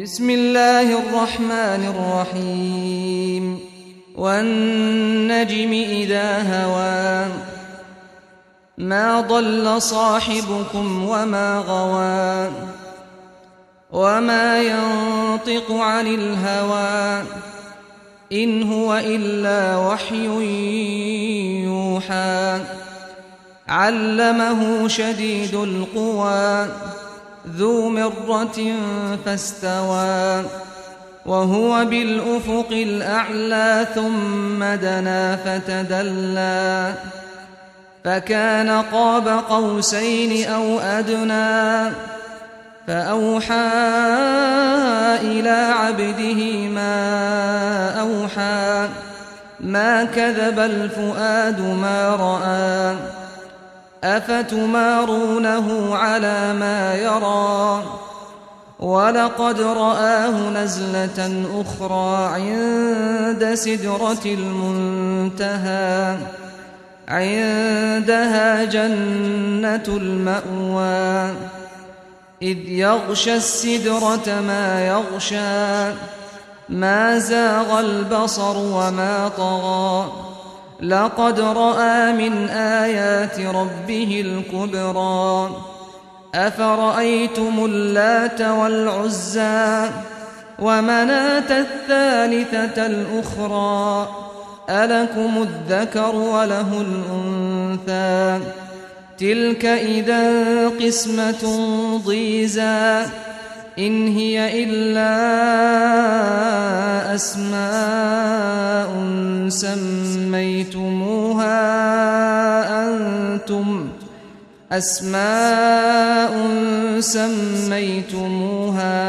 بسم الله الرحمن الرحيم والنجم إذا هوى ما ضل صاحبكم وما غوى وما ينطق عن الهوى إن هو إلا وحي يوحى علمه شديد القوى ذو مرة فاستوى وهو بالأفق الأعلى ثم دنا فتدلى فكان قاب قوسين أو أدنى فأوحى إلى عبده ما أوحى ما كذب الفؤاد ما رأى أفتمارونه على ما يرى ولقد رآه نزلة أخرى عند سدرة المنتهى عندها جنة المأوى إذ يغشى السدرة ما يغشى ما زاغ البصر وما طغى لقد رأى من آيات ربه الكبرى أفرأيتم اللات والعزى ومناة الثالثة الأخرى ألكم الذكر وله الأنثى تلك إذا قسمة ضيزى إن هي إلا أسماء سميتموها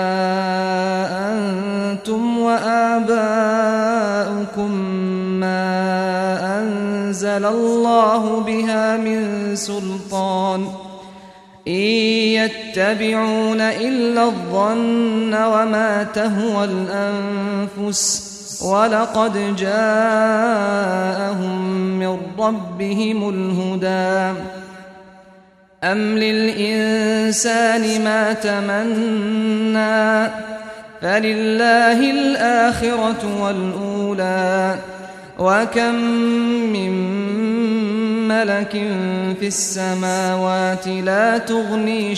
أنتم وآباؤكم ما أنزل الله بها من سلطان إن يتبعون إلا الظن وما تهوى الأنفس ولقد جاءهم من ربهم الهدى أم للإنسان ما تمنى فلله الآخرة والأولى وكم من ملك في السماوات لا تغني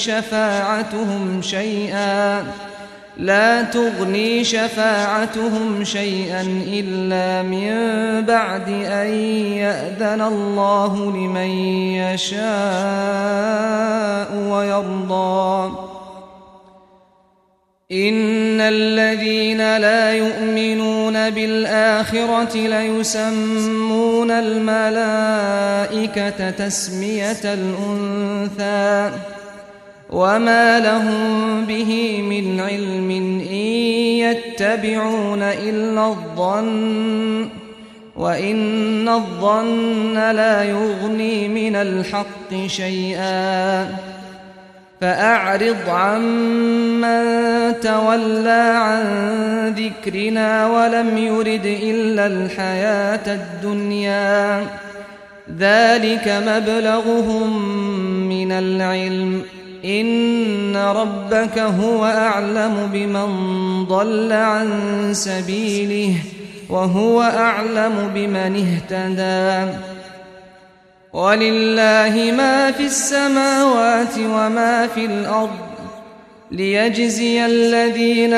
شفاعتهم شيئا إلا من بعد أن يأذن الله لمن يشاء ويرضى إن الذين لا يؤمنون بالآخرة ليسمون الملائكة تسمية الأنثى وما لهم به من علم إن يتبعون إلا الظن وإن الظن لا يغني من الحق شيئا فأعرض عمن تولى عن ذكرنا ولم يرد إلا الحياة الدنيا ذلك مبلغهم من العلم إن ربك هو أعلم بمن ضل عن سبيله وهو أعلم بمن اهتدى ولله ما في السماوات وما في الأرض ليجزي الذين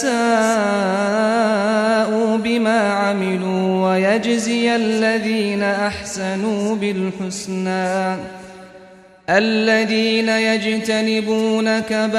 أساءوا بما عملوا ويجزي الذين أحسنوا بالحسنى الذين يجتنبون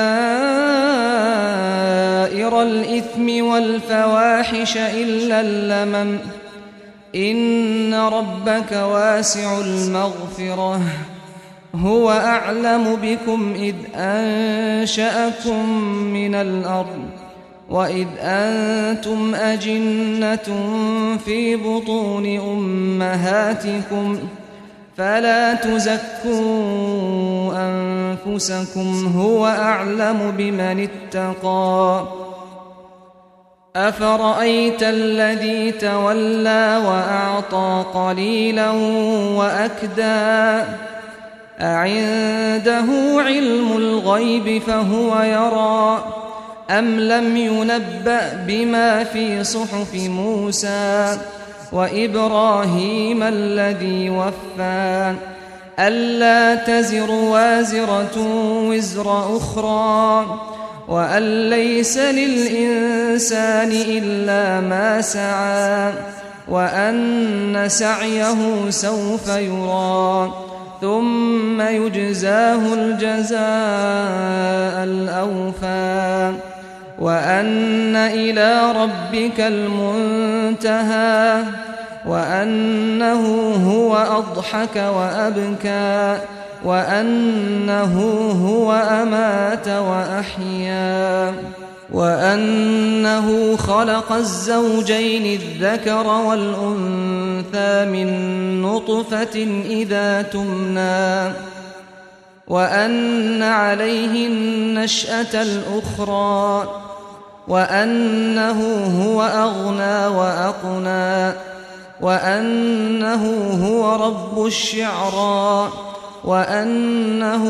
كبائر الإثم والفواحش إلا اللمم إن ربك واسع المغفرة هو أعلم بكم إذ أنشأكم من الأرض وإذ أنتم أجنة في بطون أمهاتكم فلا تزكوا أنفسكم هو أعلم بمن اتقى أفرأيت الذي تولى وأعطى قليلا وأكدى أعنده علم الغيب فهو يرى أم لم ينبأ بما في صحف موسى وإبراهيم الذي وفى ألا تزر وازرة وزر أخرى وأن ليس للإنسان إلا ما سعى وأن سعيه سوف يرى ثم يجزاه الجزاء الأوفى وأن إلى ربك المنتهى وأنه هو أضحك وأبكى وأنه هو أمات وأحيا وأنه خلق الزوجين الذكر والأنثى من نطفة إذا تمنى وأن عليه النشأة الأخرى وأنه هو أغنى وأقنى وأنه هو رب الشعرى وأنه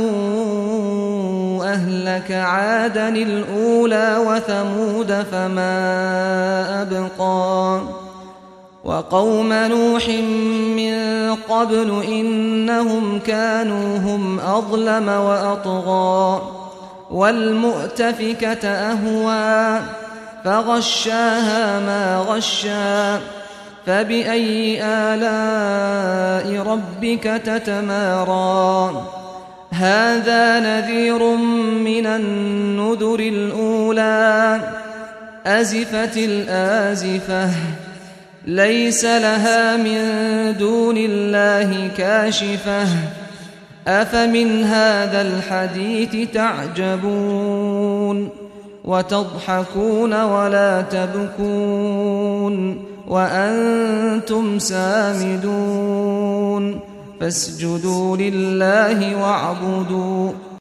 أهلك عادا الأولى وثمود فما أبقى وقوم نوح من قبل إنهم كانوا هم أظلم وأطغى والمؤتفكة أهوى فغشاها ما غشى فبأي آلاء ربك تتمارى هذا نذير من النذر الأولى أزفت الآزفة ليس لها من دون الله كاشفة أفمن هذا الحديث تعجبون وتضحكون ولا تبكون وأنتم سامدون فاسجدوا لله واعبدوا